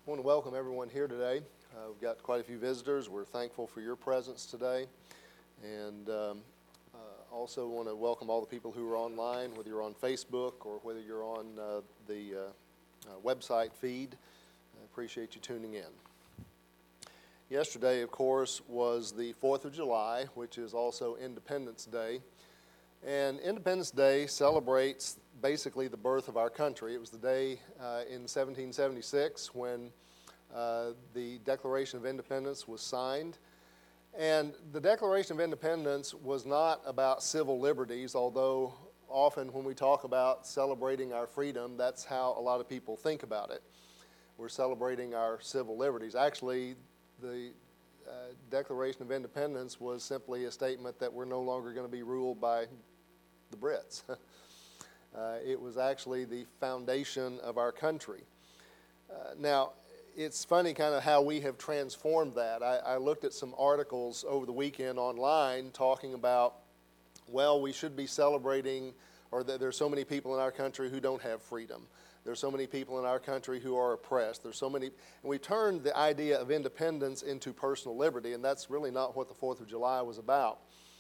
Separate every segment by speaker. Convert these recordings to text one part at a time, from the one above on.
Speaker 1: I want to welcome everyone here today. We've got quite a few visitors. We're thankful for your presence today. And also want to welcome all the people who are online, whether you're on Facebook or whether you're on the website feed. I appreciate you tuning in. Yesterday, of course, was the 4th of July, which is also Independence Day. And Independence Day celebrates basically the birth of our country. It was the day in 1776 when the Declaration of Independence was signed. And the Declaration of Independence was not about civil liberties, although often when we talk about celebrating our freedom, that's how a lot of people think about it. We're celebrating our civil liberties. Actually, the Declaration of Independence was simply a statement that we're no longer going to be ruled by the Brits. It was actually the foundation of our country. Now, it's funny kind of how we have transformed that. I looked at some articles over the weekend online talking about, well, we should be celebrating, or that there's so many people in our country who don't have freedom. There's so many people in our country who are oppressed. There's so many, and we turned the idea of independence into personal liberty, and that's really not what the 4th of July was about.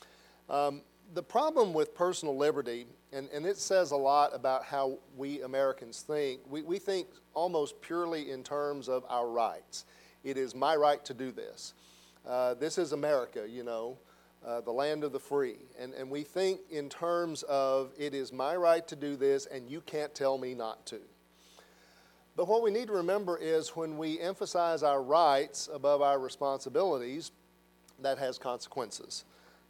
Speaker 1: The problem with personal liberty, and it says a lot about how we Americans think, we think almost purely in terms of our rights. It is my right to do this. This is America, you know, the land of the free. And we think in terms of it is my right to do this and you can't tell me not to. But what we need to remember is when we emphasize our rights above our responsibilities, that has consequences.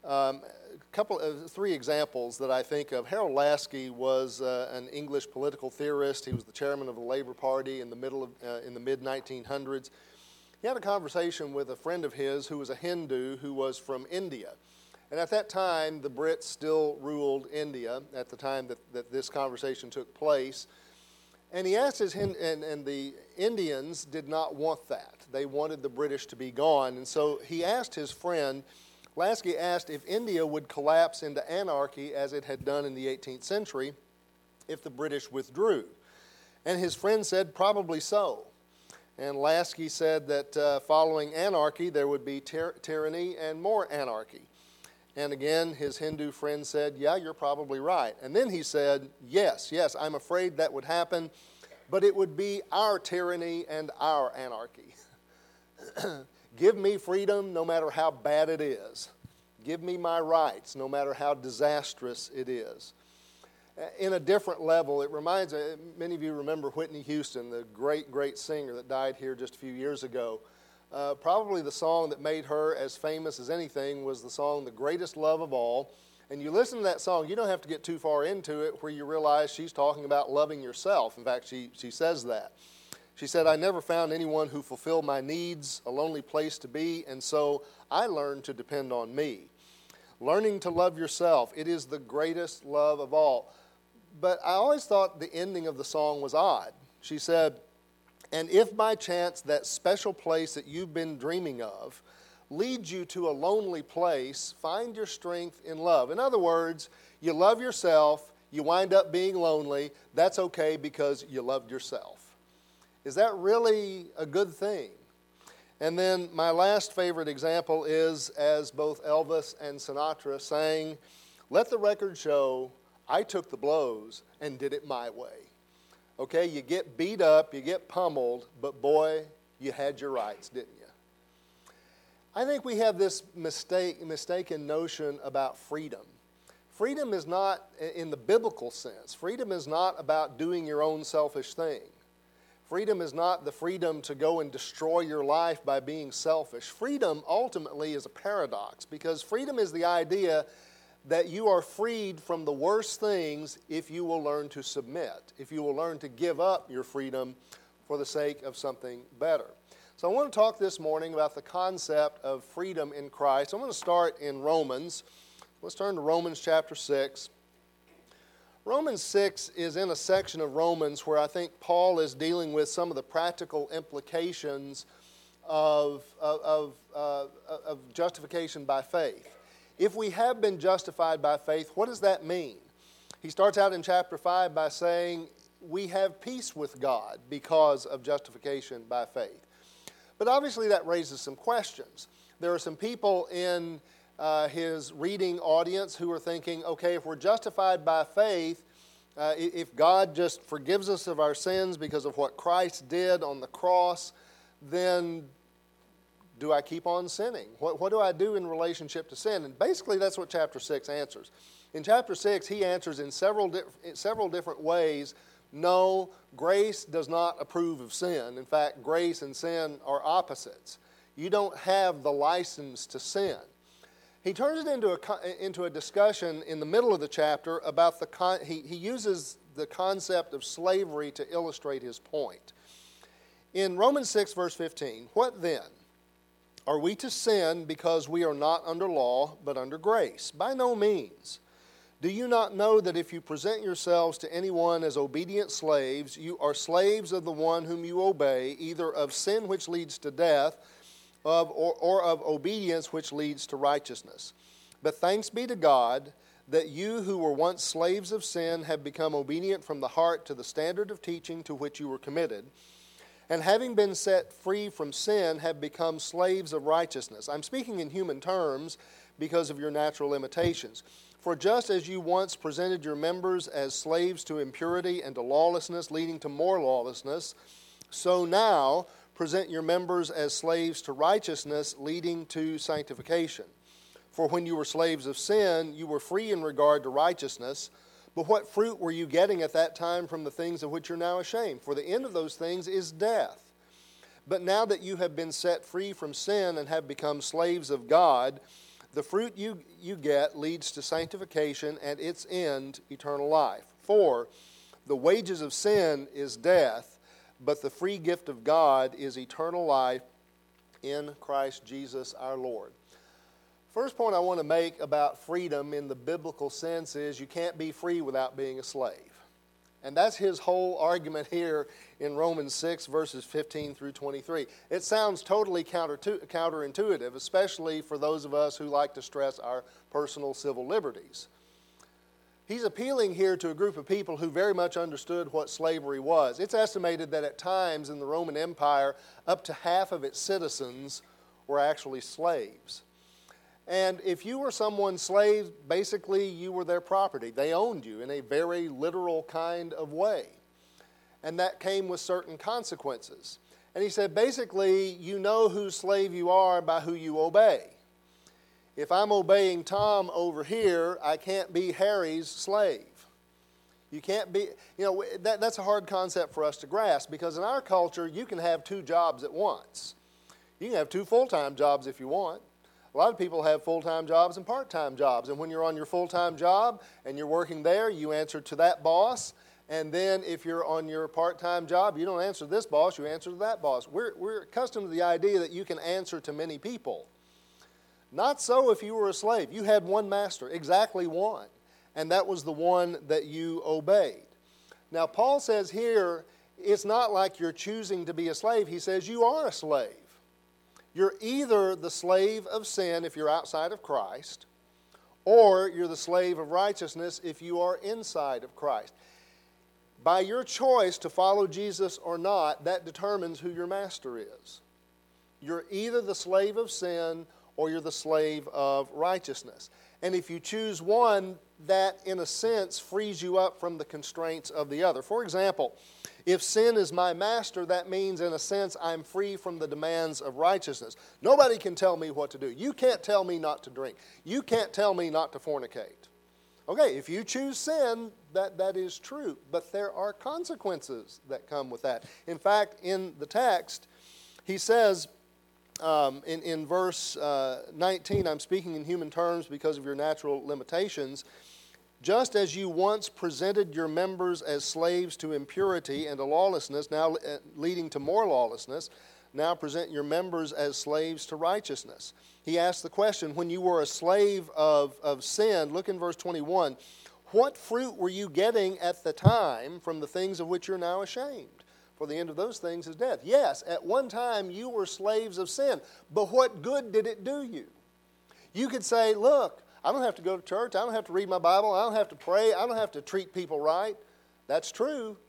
Speaker 1: Three examples that I think of. Harold Laski was an English political theorist. He was the chairman of the Labor Party in the mid-1900s. He had a conversation with a friend of his who was a Hindu who was from India. And at that time, the Brits still ruled India at the time that this conversation took place. And he asked and the Indians did not want that. They wanted the British to be gone. And so he asked his friend, Lasky asked if India would collapse into anarchy as it had done in the 18th century if the British withdrew. And his friend said, probably so. And Lasky said that following anarchy, there would be tyranny and more anarchy. And again, his Hindu friend said, yeah, you're probably right. And then he said, yes, I'm afraid that would happen, but it would be our tyranny and our anarchy. Give me freedom no matter how bad it is. Give me my rights no matter how disastrous it is. In a different level, it reminds me, many of you remember Whitney Houston, the great singer that died here just a few years ago. Probably the song that made her as famous as anything was the song The Greatest Love of All. And you listen to that song, you don't have to get too far into it where you realize she's talking about loving yourself. In fact, she says that. She said, I never found anyone who fulfilled my needs, a lonely place to be, and so I learned to depend on me. Learning to love yourself, it is the greatest love of all. But I always thought the ending of the song was odd. She said, and if by chance that special place that you've been dreaming of leads you to a lonely place, find your strength in love. In other words, you love yourself, you wind up being lonely, that's okay because you loved yourself. Is that really a good thing? And then my last favorite example is as both Elvis and Sinatra sang, let the record show I took the blows and did it my way. Okay, you get beat up, you get pummeled, but boy, you had your rights, didn't you? I think we have this mistaken notion about freedom. Freedom is not, in the biblical sense, freedom is not about doing your own selfish thing. Freedom is not the freedom to go and destroy your life by being selfish. Freedom ultimately is a paradox because freedom is the idea that you are freed from the worst things if you will learn to submit, if you will learn to give up your freedom for the sake of something better. So I want to talk this morning about the concept of freedom in Christ. I'm going to start in Romans. Let's turn to Romans chapter 6. Romans 6 is in a section of Romans where I think Paul is dealing with some of the practical implications of justification by faith. If we have been justified by faith, what does that mean? He starts out in chapter 5 by saying, we have peace with God because of justification by faith. But obviously that raises some questions. There are some people in his reading audience who are thinking, okay, if we're justified by faith, if God just forgives us of our sins because of what Christ did on the cross, then do I keep on sinning? What do I do in relationship to sin? And basically that's what chapter 6 answers. In chapter 6, he answers in several different ways, no, grace does not approve of sin. In fact, grace and sin are opposites. You don't have the license to sin. He turns it into a discussion in the middle of the chapter about he uses the concept of slavery to illustrate his point. In Romans 6, verse 15, what then? Are we to sin because we are not under law, but under grace? By no means. Do you not know that if you present yourselves to anyone as obedient slaves, you are slaves of the one whom you obey, either of sin which leads to death, or of obedience which leads to righteousness? But thanks be to God that you who were once slaves of sin have become obedient from the heart to the standard of teaching to which you were committed, and having been set free from sin have become slaves of righteousness. I'm speaking in human terms because of your natural limitations. For just as you once presented your members as slaves to impurity and to lawlessness, leading to more lawlessness, so now present your members as slaves to righteousness, leading to sanctification. For when you were slaves of sin, you were free in regard to righteousness. But what fruit were you getting at that time from the things of which you're now ashamed? For the end of those things is death. But now that you have been set free from sin and have become slaves of God, the fruit you get leads to sanctification, and its end, eternal life. For the wages of sin is death, but the free gift of God is eternal life in Christ Jesus our Lord. First point I want to make about freedom in the biblical sense is you can't be free without being a slave. And that's his whole argument here in Romans 6, verses 15 through 23. It sounds totally counterintuitive, especially for those of us who like to stress our personal civil liberties. He's appealing here to a group of people who very much understood what slavery was. It's estimated that at times in the Roman Empire, up to half of its citizens were actually slaves. And if you were someone's slave, basically you were their property. They owned you in a very literal kind of way. And that came with certain consequences. And he said, basically, you know whose slave you are by who you obey. If I'm obeying Tom over here, I can't be Harry's slave. You can't be, that's a hard concept for us to grasp, because in our culture, you can have two jobs at once. You can have two full-time jobs if you want. A lot of people have full-time jobs and part-time jobs. And when you're on your full-time job and you're working there, you answer to that boss. And then if you're on your part-time job, you don't answer to this boss, you answer to that boss. We're accustomed to the idea that you can answer to many people. Not so if you were a slave. You had one master, exactly one. And that was the one that you obeyed. Now, Paul says here, it's not like you're choosing to be a slave. He says you are a slave. You're either the slave of sin if you're outside of Christ, or you're the slave of righteousness if you are inside of Christ. By your choice to follow Jesus or not, that determines who your master is. You're either the slave of sin or you're the slave of righteousness. And if you choose one, that in a sense frees you up from the constraints of the other. For example, if sin is my master, that means in a sense I'm free from the demands of righteousness. Nobody can tell me what to do. You can't tell me not to drink. You can't tell me not to fornicate. Okay, if you choose sin, that is true. But there are consequences that come with that. In fact, in the text, he says in verse 19, I'm speaking in human terms because of your natural limitations, just as you once presented your members as slaves to impurity and to lawlessness, now leading to more lawlessness, now present your members as slaves to righteousness. He asked the question, when you were a slave of sin, look in verse 21, what fruit were you getting at the time from the things of which you're now ashamed? For the end of those things is death. Yes, at one time you were slaves of sin, but what good did it do you? You could say, look, I don't have to go to church. I don't have to read my Bible. I don't have to pray. I don't have to treat people right. That's true.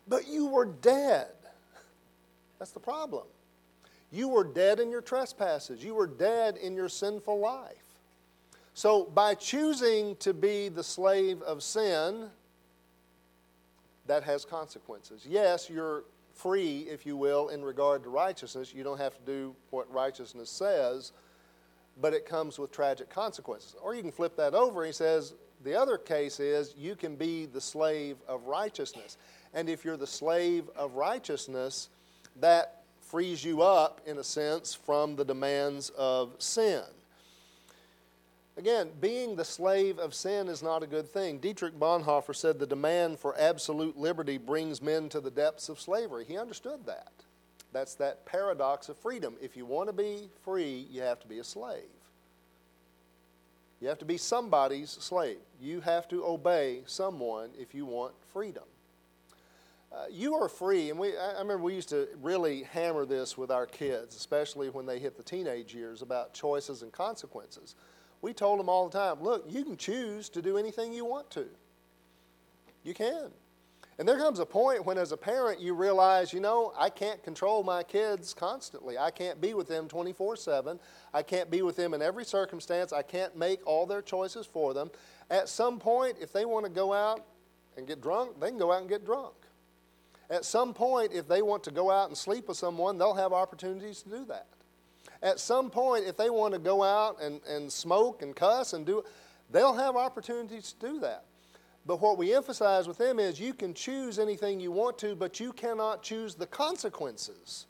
Speaker 1: But you were dead. That's the problem. You were dead in your trespasses. You were dead in your sinful life. So by choosing to be the slave of sin, that has consequences. Yes, you're free, if you will, in regard to righteousness. You don't have to do what righteousness says, but it comes with tragic consequences. Or you can flip that over. He says, the other case is you can be the slave of righteousness. And if you're the slave of righteousness, that frees you up, in a sense, from the demands of sin. Again, being the slave of sin is not a good thing. Dietrich Bonhoeffer said the demand for absolute liberty brings men to the depths of slavery. He understood that. That's that paradox of freedom. If you want to be free, you have to be a slave. You have to be somebody's slave. You have to obey someone if you want freedom. You are free, and I remember we used to really hammer this with our kids, especially when they hit the teenage years, about choices and consequences. We told them all the time, look, you can choose to do anything you want to. You can. And there comes a point when, as a parent, you realize, I can't control my kids constantly. I can't be with them 24/7. I can't be with them in every circumstance. I can't make all their choices for them. At some point, if they want to go out and get drunk, they can go out and get drunk. At some point, if they want to go out and sleep with someone, they'll have opportunities to do that. At some point, if they want to go out and smoke and cuss and they'll have opportunities to do that. But what we emphasize with them is you can choose anything you want to, but you cannot choose the consequences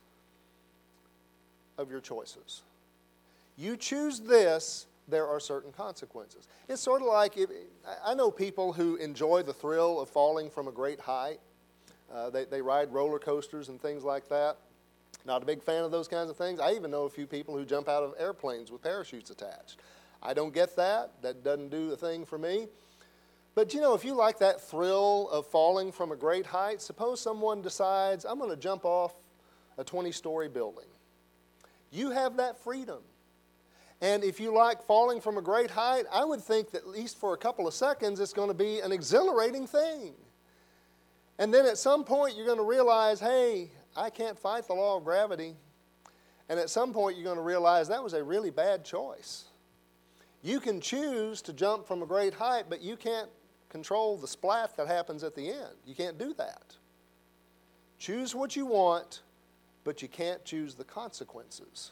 Speaker 1: of your choices. You choose this, there are certain consequences. It's sort of like, I know people who enjoy the thrill of falling from a great height. They ride roller coasters and things like that. Not a big fan of those kinds of things. I even know a few people who jump out of airplanes with parachutes attached. I don't get that. That doesn't do a thing for me. But if you like that thrill of falling from a great height, suppose someone decides, I'm going to jump off a 20-story building. You have that freedom. And if you like falling from a great height, I would think that at least for a couple of seconds it's going to be an exhilarating thing. And then at some point you're going to realize, hey, I can't fight the law of gravity. And at some point you're going to realize that was a really bad choice. You can choose to jump from a great height, but you can't control the splat that happens at the end. You can't do that. Choose what you want, but you can't choose the consequences.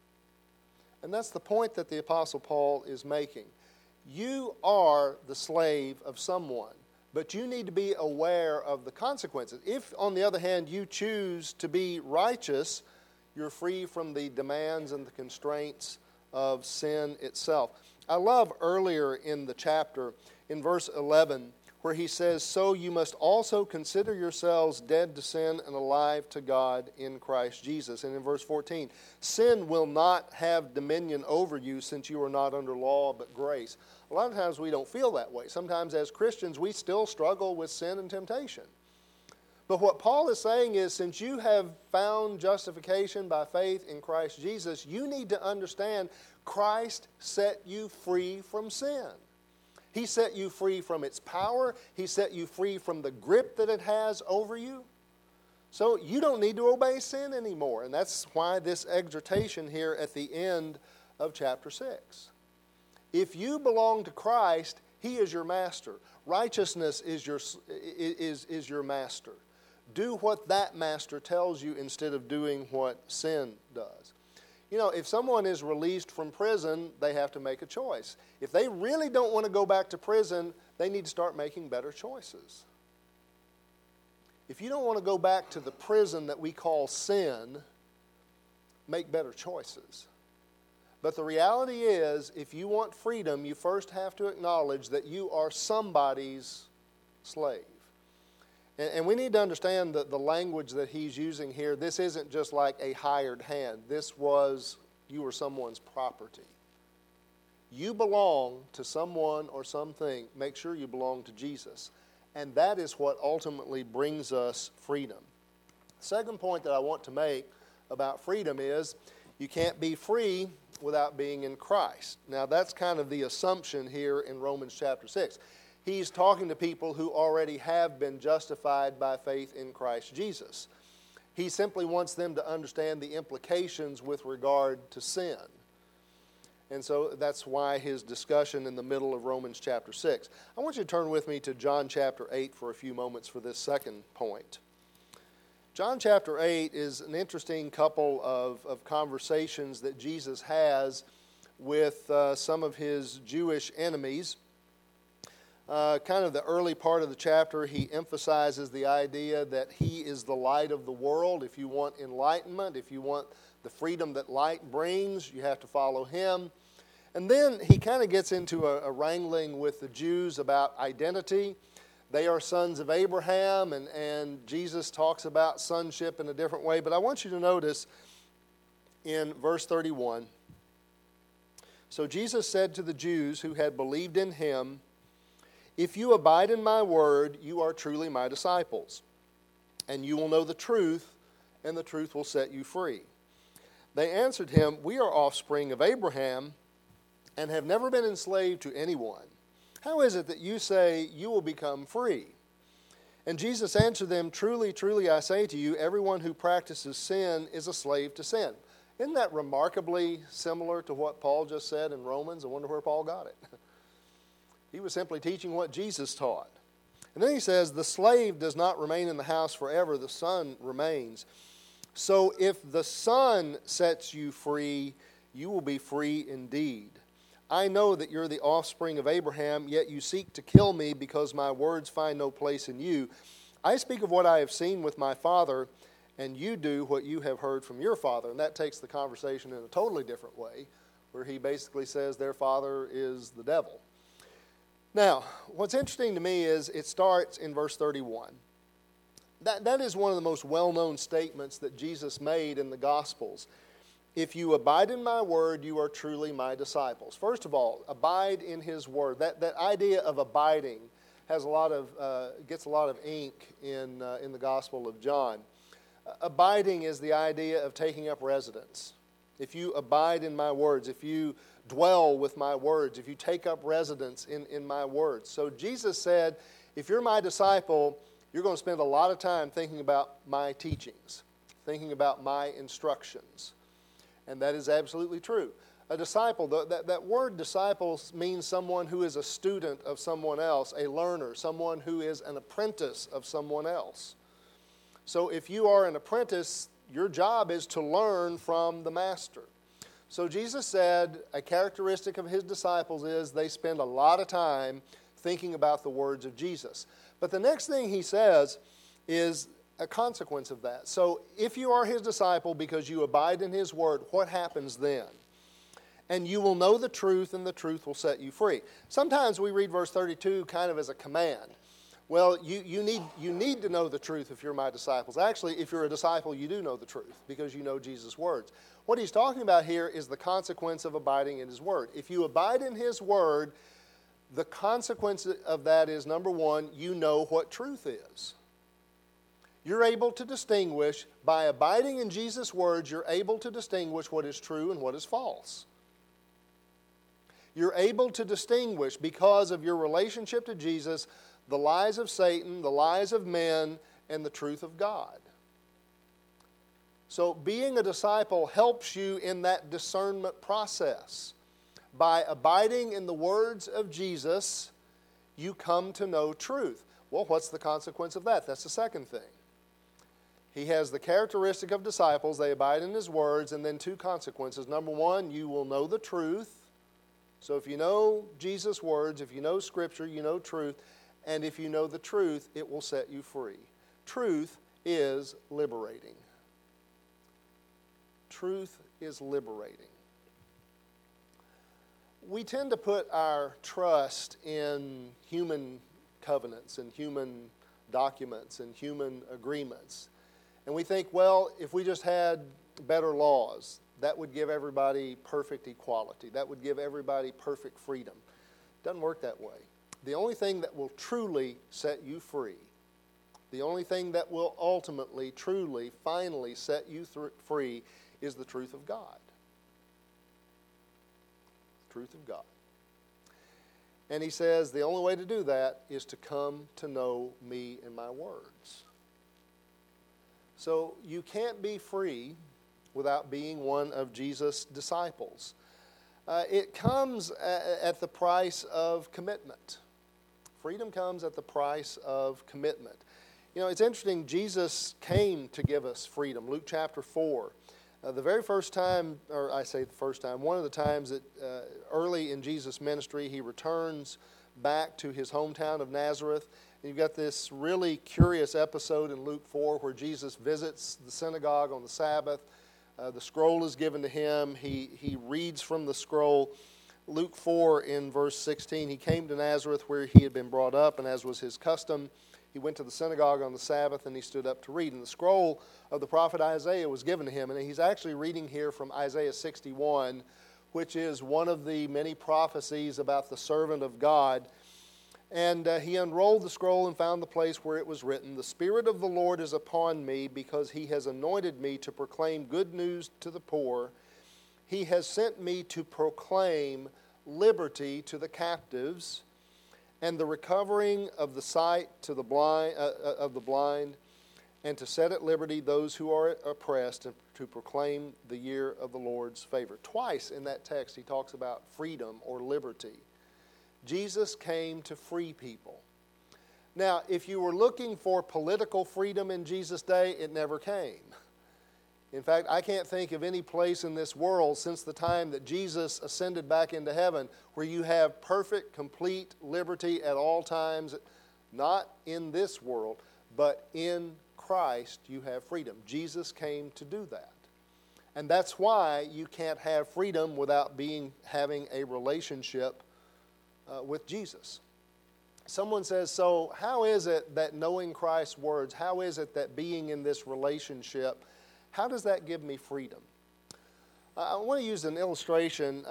Speaker 1: And that's the point that the Apostle Paul is making. You are the slave of someone, but you need to be aware of the consequences. If, on the other hand, you choose to be righteous, you're free from the demands and the constraints of sin itself. I love earlier in the chapter, in verse 11, where he says, so you must also consider yourselves dead to sin and alive to God in Christ Jesus. And in verse 14, sin will not have dominion over you since you are not under law but grace. A lot of times we don't feel that way. Sometimes as Christians we still struggle with sin and temptation. But what Paul is saying is, since you have found justification by faith in Christ Jesus, you need to understand Christ set you free from sin. He set you free from its power. He set you free from the grip that it has over you. So you don't need to obey sin anymore. And that's why this exhortation here at the end of chapter 6. If you belong to Christ, He is your master. Righteousness is your master. Do what that master tells you instead of doing what sin does. If someone is released from prison, they have to make a choice. If they really don't want to go back to prison, they need to start making better choices. If you don't want to go back to the prison that we call sin, make better choices. But the reality is, if you want freedom, you first have to acknowledge that you are somebody's slave. And we need to understand the language that he's using here. This isn't just like a hired hand. You were someone's property. You belong to someone or something. Make sure you belong to Jesus. And that is what ultimately brings us freedom. The second point that I want to make about freedom is you can't be free without being in Christ. Now that's kind of the assumption here in Romans chapter 6. He's talking to people who already have been justified by faith in Christ Jesus. He simply wants them to understand the implications with regard to sin. And so that's why his discussion in the middle of Romans chapter 6. I want you to turn with me to John chapter 8 for a few moments for this second point. John chapter 8 is an interesting couple of conversations that Jesus has with some of his Jewish enemies. Kind of the early part of the chapter, he emphasizes the idea that he is the light of the world. If you want enlightenment, if you want the freedom that light brings, you have to follow him. And then he kind of gets into a wrangling with the Jews about identity. They are sons of Abraham, and Jesus talks about sonship in a different way. But I want you to notice in verse 31, so Jesus said to the Jews who had believed in him, "If you abide in my word, you are truly my disciples, and you will know the truth, and the truth will set you free." They answered him, "We are offspring of Abraham, and have never been enslaved to anyone. How is it that you say you will become free?" And Jesus answered them, "Truly, truly, I say to you, everyone who practices sin is a slave to sin." Isn't that remarkably similar to what Paul just said in Romans? I wonder where Paul got it. He was simply teaching what Jesus taught. And then he says, "The slave does not remain in the house forever, the son remains. So if the Son sets you free, you will be free indeed. I know that you're the offspring of Abraham, yet you seek to kill me because my words find no place in you. I speak of what I have seen with my father, and you do what you have heard from your father." And that takes the conversation in a totally different way, where he basically says their father is the devil. Now, what's interesting to me is it starts in verse 31. That is one of the most well-known statements that Jesus made in the Gospels. If you abide in my word, you are truly my disciples. First of all, abide in his word. That idea of abiding has gets a lot of ink in the Gospel of John. Abiding is the idea of taking up residence. If you abide in my words, if you dwell with my words, if you take up residence in my words. So Jesus said, if you're my disciple, you're going to spend a lot of time thinking about my teachings, thinking about my instructions. And that is absolutely true. A disciple, that word disciple means someone who is a student of someone else, a learner, someone who is an apprentice of someone else. So if you are an apprentice, your job is to learn from the master. So Jesus said a characteristic of his disciples is they spend a lot of time thinking about the words of Jesus. But the next thing he says is a consequence of that. So if you are his disciple because you abide in his word, what happens then? And you will know the truth, and the truth will set you free. Sometimes we read verse 32 kind of as a command. Well, you need to know the truth if you're my disciples. Actually, if you're a disciple, you do know the truth because you know Jesus' words. What he's talking about here is the consequence of abiding in his word. If you abide in his word, the consequence of that is, number one, you know what truth is. You're able to distinguish, by abiding in Jesus' words, you're able to distinguish what is true and what is false. You're able to distinguish, because of your relationship to Jesus, the lies of Satan, the lies of men, and the truth of God. So being a disciple helps you in that discernment process. By abiding in the words of Jesus, you come to know truth. Well, what's the consequence of that? That's the second thing. He has the characteristic of disciples. They abide in his words, and then two consequences. Number one, you will know the truth. So if you know Jesus' words, if you know Scripture, you know truth. And if you know the truth, it will set you free. Truth is liberating. Truth is liberating. We tend to put our trust in human covenants and human documents and human agreements. And we think, well, if we just had better laws, that would give everybody perfect equality. That would give everybody perfect freedom. It doesn't work that way. The only thing that will truly set you free, the only thing that will ultimately, truly, finally set you free is the truth of God. The truth of God. And he says the only way to do that is to come to know me and my words. So you can't be free without being one of Jesus' disciples. It comes at the price of commitment. Freedom comes at the price of commitment. You know, it's interesting, Jesus came to give us freedom. Luke chapter 4. The very first time, or I say the first time, one of the times that early in Jesus' ministry, he returns back to his hometown of Nazareth. And you've got this really curious episode in Luke 4 where Jesus visits the synagogue on the Sabbath. The scroll is given to him. He reads from the scroll. Luke 4 in verse 16, he came to Nazareth where he had been brought up, and as was his custom, he went to the synagogue on the Sabbath and he stood up to read. And the scroll of the prophet Isaiah was given to him. And he's actually reading here from Isaiah 61, which is one of the many prophecies about the servant of God. And he unrolled the scroll and found the place where it was written, "The Spirit of the Lord is upon me, because he has anointed me to proclaim good news to the poor. He has sent me to proclaim liberty to the captives, and the recovering of the sight to the blind, and to set at liberty those who are oppressed, and to proclaim the year of the Lord's favor." Twice in that text he talks about freedom or liberty. Jesus came to free people. Now, if you were looking for political freedom in Jesus' day, it never came. In fact, I can't think of any place in this world since the time that Jesus ascended back into heaven where you have perfect, complete liberty at all times. Not in this world, but in Christ you have freedom. Jesus came to do that. And that's why you can't have freedom without having a relationship with Jesus. Someone says, so how is it that knowing Christ's words, how is it that being in this relationship, how does that give me freedom? I want to use an illustration.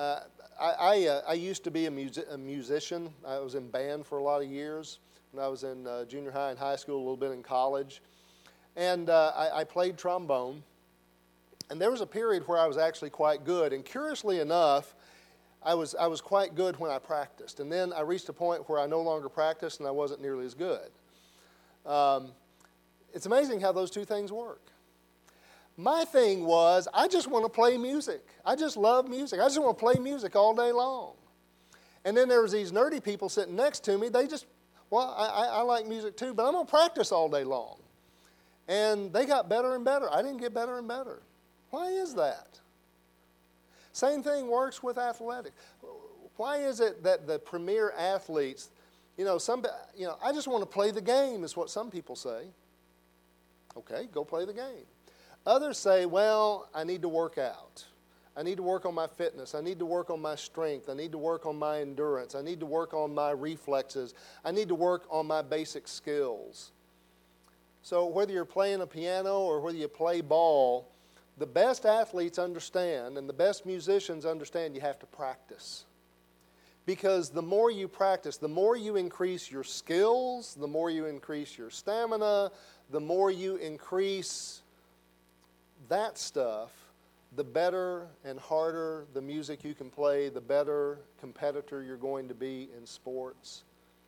Speaker 1: I used to be a musician. I was in band for a lot of years. When I was in junior high and high school, a little bit in college. And I played trombone. And there was a period where I was actually quite good. And curiously enough, I was quite good when I practiced. And then I reached a point where I no longer practiced and I wasn't nearly as good. It's amazing how those two things work. My thing was, I just want to play music. I just love music. I just want to play music all day long. And then there was these nerdy people sitting next to me. They just, I like music too, but I'm going to practice all day long. And they got better and better. I didn't get better and better. Why is that? Same thing works with athletics. Why is it that the premier athletes, I just want to play the game is what some people say. Okay, go play the game. Others say, well, I need to work out. I need to work on my fitness. I need to work on my strength. I need to work on my endurance. I need to work on my reflexes. I need to work on my basic skills. So whether you're playing a piano or whether you play ball, the best athletes understand and the best musicians understand you have to practice. Because the more you practice, the more you increase your skills, the more you increase your stamina, the more you increase that stuff, the better and harder the music you can play, the better competitor you're going to be in sports.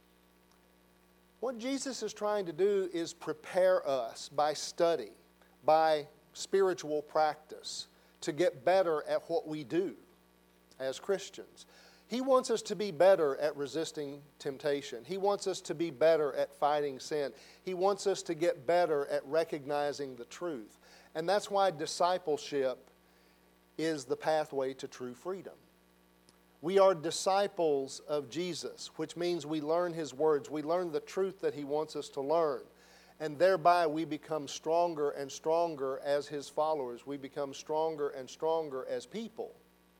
Speaker 1: What Jesus is trying to do is prepare us by study, by spiritual practice, to get better at what we do as Christians. He wants us to be better at resisting temptation. He wants us to be better at fighting sin. He wants us to get better at recognizing the truth. And that's why discipleship is the pathway to true freedom. We are disciples of Jesus, which means we learn His words. We learn the truth that He wants us to learn. And thereby we become stronger and stronger as His followers. We become stronger and stronger as people.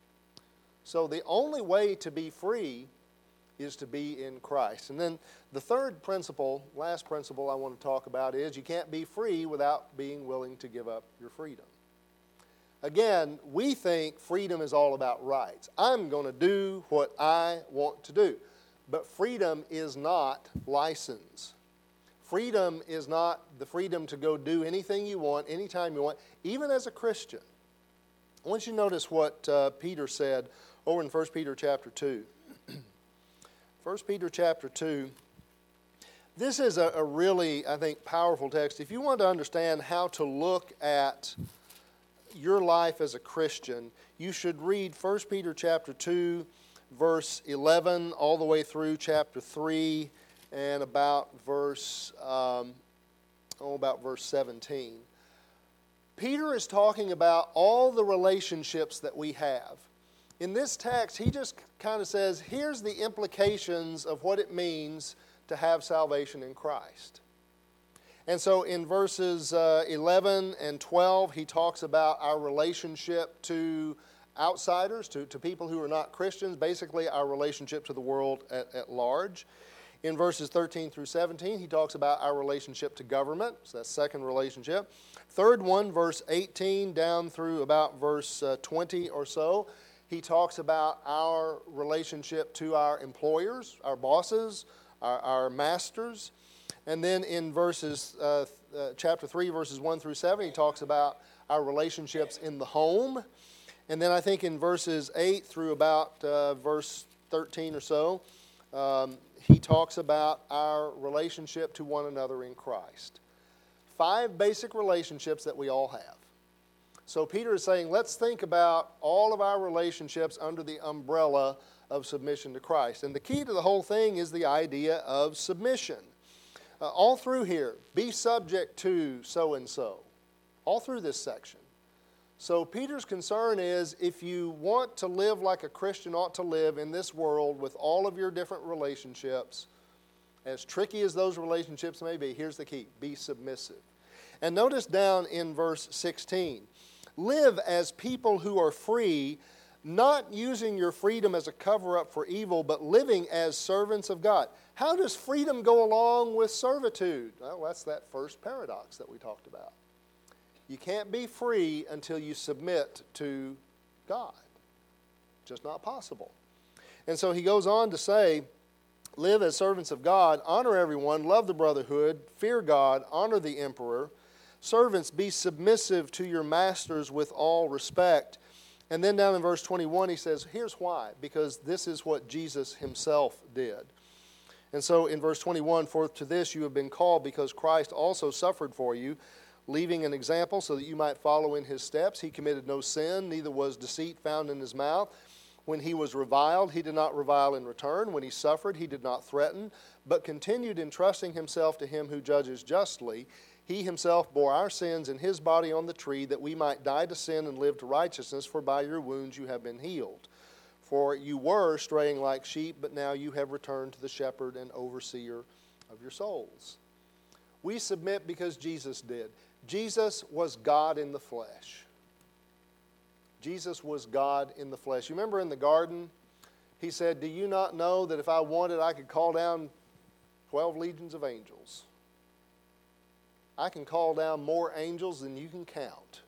Speaker 1: So the only way to be free is to be in Christ. And then the third principle, last principle I want to talk about is you can't be free without being willing to give up your freedom. Again, we think freedom is all about rights. I'm going to do what I want to do. But freedom is not license. Freedom is not the freedom to go do anything you want, anytime you want, even as a Christian. I want you to notice what Peter said over in 1 Peter chapter 2. 1 Peter chapter 2. This is a really, I think, powerful text. If you want to understand how to look at your life as a Christian, you should read 1 Peter chapter 2, verse 11, all the way through chapter 3, and about verse 17. Peter is talking about all the relationships that we have. In this text, he just kind of says, here's the implications of what it means to have salvation in Christ. And so in verses 11 and 12, he talks about our relationship to outsiders, to people who are not Christians, basically our relationship to the world at large. In verses 13 through 17, he talks about our relationship to government. So that's second relationship. Third one, verse 18 down through about verse 20 or so, he talks about our relationship to our employers, our bosses, our masters. And then in chapter 3, verses 1 through 7, he talks about our relationships in the home. And then I think in verses 8 through about verse 13 or so, he talks about our relationship to one another in Christ. 5 basic relationships that we all have. So Peter is saying, let's think about all of our relationships under the umbrella of submission to Christ. And the key to the whole thing is the idea of submission. All through here, be subject to so-and-so. All through this section. So Peter's concern is, if you want to live like a Christian ought to live in this world with all of your different relationships, as tricky as those relationships may be, here's the key: be submissive. And notice down in verse 16, live as people who are free, not using your freedom as a cover-up for evil, but living as servants of God. How does freedom go along with servitude? Well, that's that first paradox that we talked about. You can't be free until you submit to God. Just not possible. And so he goes on to say, live as servants of God, honor everyone, love the brotherhood, fear God, honor the emperor. Servants, be submissive to your masters with all respect. And then down in verse 21 he says, here's why. Because this is what Jesus himself did. And so in verse 21, for to this you have been called, because Christ also suffered for you, leaving an example so that you might follow in his steps. He committed no sin, neither was deceit found in his mouth. When he was reviled, he did not revile in return. When he suffered, he did not threaten, but continued entrusting himself to him who judges justly. He himself bore our sins in his body on the tree, that we might die to sin and live to righteousness, for by your wounds you have been healed. For you were straying like sheep, but now you have returned to the shepherd and overseer of your souls. We submit because Jesus did. Jesus was God in the flesh. Jesus was God in the flesh. You remember in the garden, he said, do you not know that if I wanted, I could call down 12 legions of angels? I can call down more angels than you can count.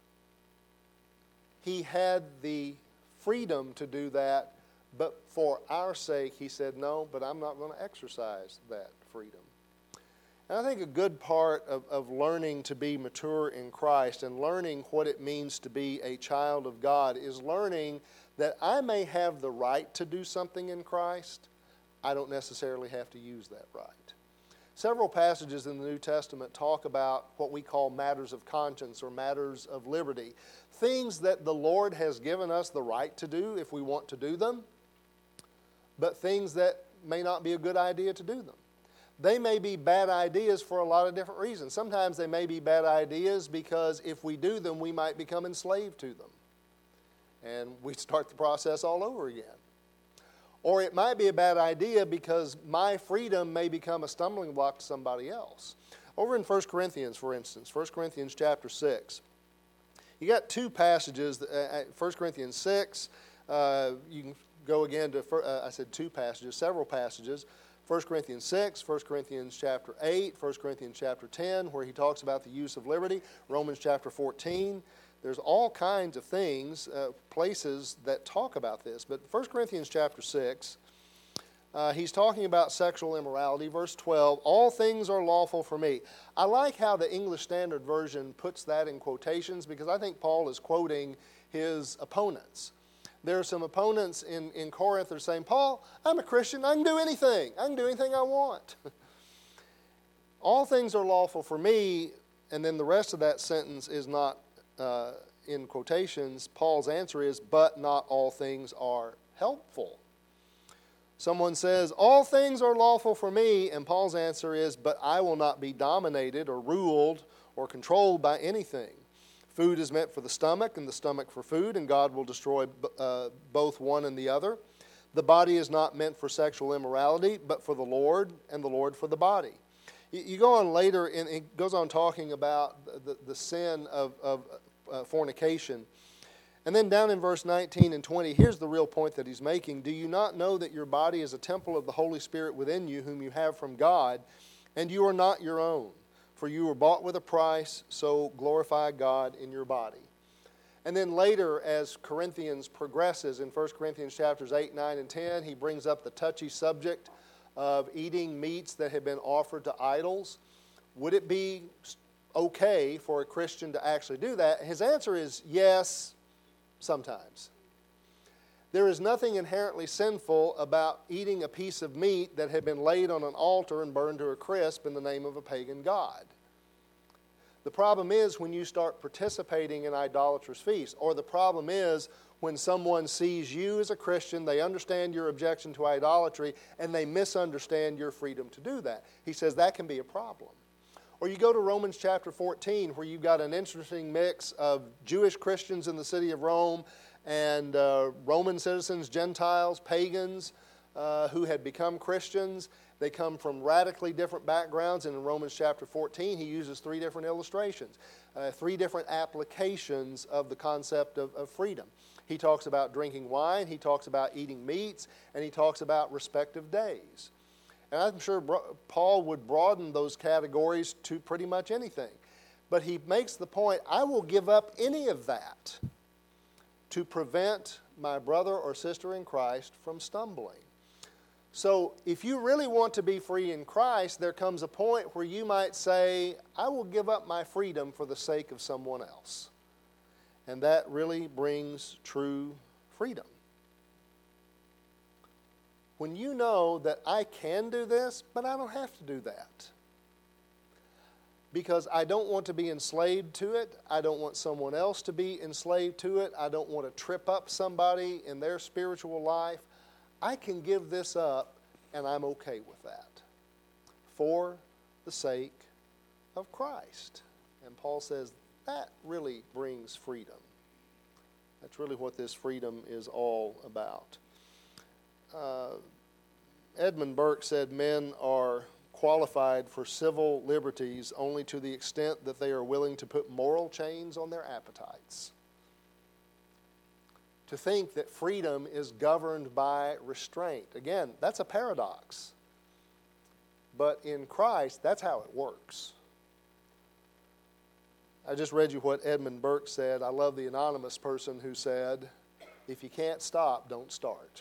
Speaker 1: He had the freedom to do that, but for our sake, he said, no, but I'm not going to exercise that freedom. And I think a good part of learning to be mature in Christ and learning what it means to be a child of God is learning that I may have the right to do something in Christ. I don't necessarily have to use that right. Several passages in the New Testament talk about what we call matters of conscience or matters of liberty. Things that the Lord has given us the right to do if we want to do them, but things that may not be a good idea to do them. They may be bad ideas for a lot of different reasons. Sometimes they may be bad ideas because if we do them, we might become enslaved to them. And we start the process all over again. Or it might be a bad idea because my freedom may become a stumbling block to somebody else. Over in 1 Corinthians, for instance, 1 Corinthians chapter 6, you got 2 passages. 1 Corinthians 6, you can go again to, I said 2 passages, several passages. 1 Corinthians 6, 1 Corinthians chapter 8, 1 Corinthians chapter 10, where he talks about the use of liberty, Romans chapter 14. There's all kinds of things, places that talk about this. But 1 Corinthians chapter 6, he's talking about sexual immorality. Verse 12, all things are lawful for me. I like how the English Standard Version puts that in quotations because I think Paul is quoting his opponents. There are some opponents in Corinth that are saying, Paul, I'm a Christian. I can do anything. I can do anything I want. All things are lawful for me, and then the rest of that sentence is not in quotations. Paul's answer is, but not all things are helpful. Someone says, all things are lawful for me, and Paul's answer is, but I will not be dominated or ruled or controlled by anything. Food is meant for the stomach, and the stomach for food, and God will destroy both one and the other. The body is not meant for sexual immorality, but for the Lord, and the Lord for the body. You go on later, and it goes on talking about the sin of fornication. And then down in verse 19 and 20, here's the real point that he's making. Do you not know that your body is a temple of the Holy Spirit within you, whom you have from God, and you are not your own? For you were bought with a price, so glorify God in your body. And then later, as Corinthians progresses, in 1 Corinthians chapters 8, 9, and 10, he brings up the touchy subject of eating meats that have been offered to idols. Would it be okay for a Christian to actually do that? His answer is yes, sometimes. There is nothing inherently sinful about eating a piece of meat that had been laid on an altar and burned to a crisp in the name of a pagan god. The problem is when you start participating in idolatrous feasts, or the problem is when someone sees you as a Christian, they understand your objection to idolatry, and they misunderstand your freedom to do that. He says that can be a problem. Or you go to Romans chapter 14, where you've got an interesting mix of Jewish Christians in the city of Rome and Roman citizens, Gentiles, pagans who had become Christians. They come from radically different backgrounds. And in Romans chapter 14, he uses three different illustrations, three different applications of the concept of freedom. He talks about drinking wine, he talks about eating meats, and he talks about respective days. And I'm sure Paul would broaden those categories to pretty much anything. But he makes the point, I will give up any of that to prevent my brother or sister in Christ from stumbling. So if you really want to be free in Christ, there comes a point where you might say, I will give up my freedom for the sake of someone else. And that really brings true freedom. When you know that I can do this, but I don't have to do that. Because I don't want to be enslaved to it. I don't want someone else to be enslaved to it. I don't want to trip up somebody in their spiritual life. I can give this up, and I'm okay with that for the sake of Christ. And Paul says that really brings freedom. That's really what this freedom is all about. Edmund Burke said men are qualified for civil liberties only to the extent that they are willing to put moral chains on their appetites. To think that freedom is governed by restraint. Again, that's a paradox. But in Christ, that's how it works. I just read you what Edmund Burke said. I love the anonymous person who said, if you can't stop, don't start.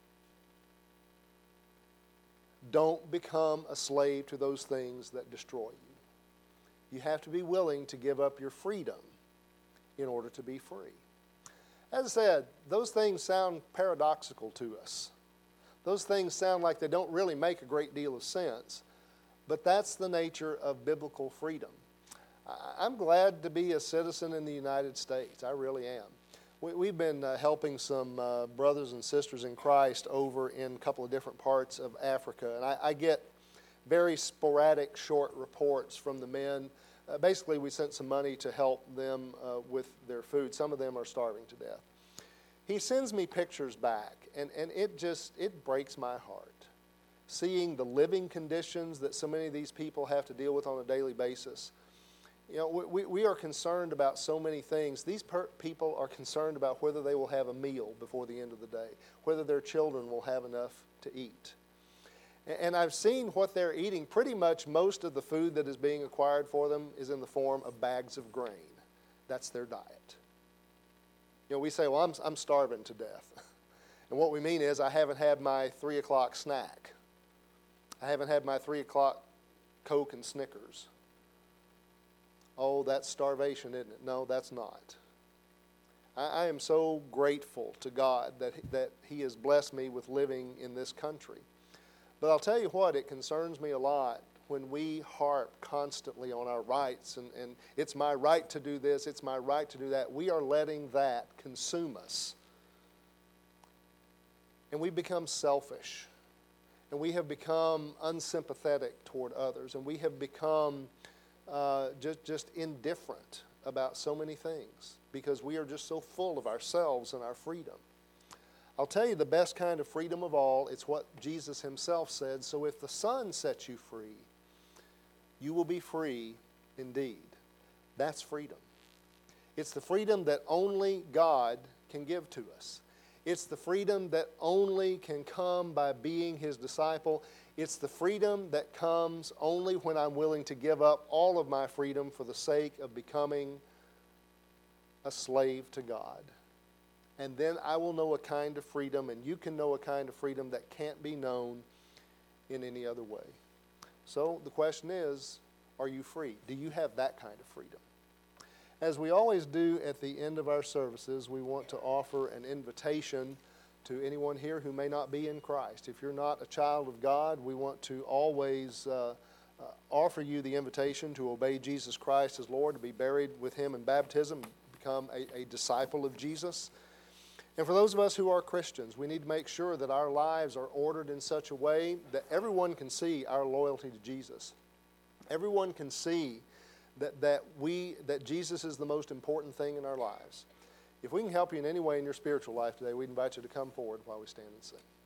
Speaker 1: Don't become a slave to those things that destroy you. You have to be willing to give up your freedom in order to be free. As I said, those things sound paradoxical to us. Those things sound like they don't really make a great deal of sense. But that's the nature of biblical freedom. I'm glad to be a citizen in the United States. I really am. We've been helping some brothers and sisters in Christ over in a couple of different parts of Africa. And I get very sporadic short reports from the men. Basically, we sent some money to help them with their food. Some of them are starving to death. He sends me pictures back, and it breaks my heart. Seeing the living conditions that so many of these people have to deal with on a daily basis. You know, we are concerned about so many things. These people are concerned about whether they will have a meal before the end of the day, whether their children will have enough to eat. And I've seen what they're eating. Pretty much most of the food that is being acquired for them is in the form of bags of grain. That's their diet. You know, we say, well, I'm starving to death. And what we mean is I haven't had my 3 o'clock snack. I haven't had my 3 o'clock Coke and Snickers. Oh, that's starvation, isn't it? No, that's not. I am so grateful to God that He has blessed me with living in this country. But I'll tell you what, it concerns me a lot when we harp constantly on our rights and it's my right to do this, it's my right to do that. We are letting that consume us. And we become selfish. And we have become unsympathetic toward others. And we have become just indifferent about so many things because we are just so full of ourselves and our freedom. I'll tell you the best kind of freedom of all, it's what Jesus Himself said. So if the Son sets you free, you will be free indeed. That's freedom. It's the freedom that only God can give to us. It's the freedom that only can come by being His disciple. It's the freedom that comes only when I'm willing to give up all of my freedom for the sake of becoming a slave to God. And then I will know a kind of freedom, and you can know a kind of freedom that can't be known in any other way. So the question is, are you free? Do you have that kind of freedom? As we always do at the end of our services, we want to offer an invitation to anyone here who may not be in Christ. If you're not a child of God, we want to always offer you the invitation to obey Jesus Christ as Lord, to be buried with Him in baptism, become a disciple of Jesus. And for those of us who are Christians, we need to make sure that our lives are ordered in such a way that everyone can see our loyalty to Jesus. Everyone can see that Jesus is the most important thing in our lives. If we can help you in any way in your spiritual life today, we'd invite you to come forward while we stand and sing.